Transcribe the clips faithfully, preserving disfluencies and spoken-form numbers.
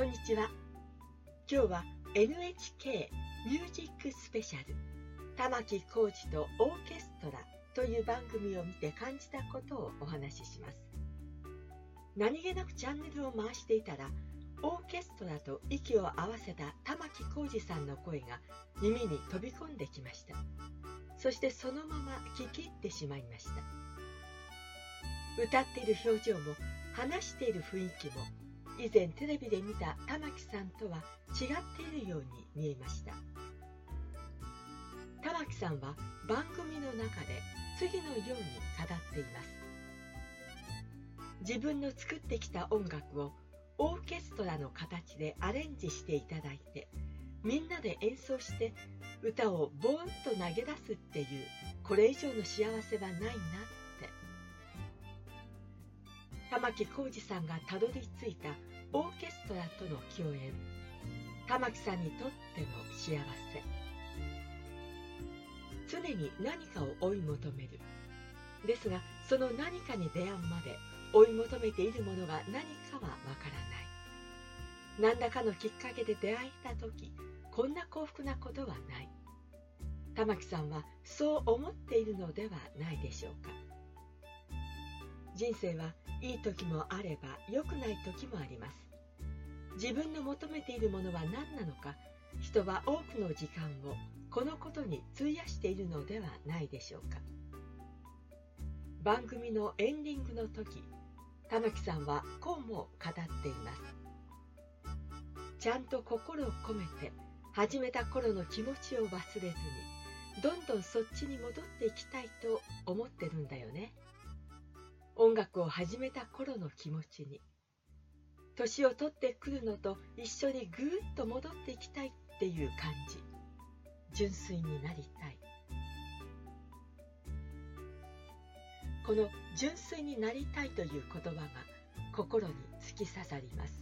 こんにちは。今日は エヌエイチケー ミュージックスペシャル玉置浩二とオーケストラという番組を見て感じたことをお話しします。何気なくチャンネルを回していたら、オーケストラと息を合わせた玉置浩二さんの声が耳に飛び込んできました。そしてそのまま聞き入ってしまいました。歌っている表情も話している雰囲気も以前テレビで見た玉置さんとは違っているように見えました。玉置さんは番組の中で次のように語っています。自分の作ってきた音楽をオーケストラの形でアレンジしていただいて、みんなで演奏して歌をボーンと投げ出すっていう、これ以上の幸せはないなって。玉置浩二さんがたどり着いたオーケストラとの共演、玉置さんにとっての幸せ。常に何かを追い求める。ですが、その何かに出会うまで追い求めているものが何かはわからない。何らかのきっかけで出会えたとき、こんな幸福なことはない。玉置さんはそう思っているのではないでしょうか。人生はいい時もあれば良くない時もあります。自分の求めているものは何なのか、人は多くの時間をこのことに費やしているのではないでしょうか。番組のエンディングの時、玉置さんはこうも語っています。ちゃんと心を込めて始めた頃の気持ちを忘れずに、どんどんそっちに戻っていきたいと思ってるんだよね。音楽を始めた頃の気持ちに、年を取ってくるのと一緒にぐーっと戻っていきたいっていう感じ。純粋になりたい。この純粋になりたいという言葉が心に突き刺さります。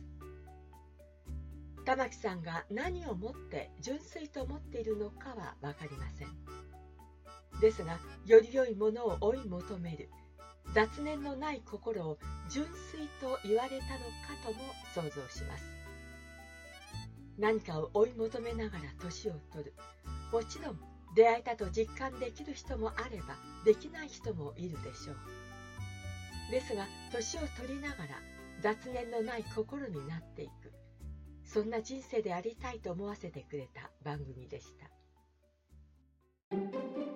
玉置さんが何をもって純粋と思っているのかは分かりません。ですが、より良いものを追い求める雑念のない心を純粋と言われたのかとも想像します。何かを追い求めながら年を取る。もちろん出会えたと実感できる人もあればできない人もいるでしょう。ですが、年を取りながら雑念のない心になっていく、そんな人生でありたいと思わせてくれた番組でした。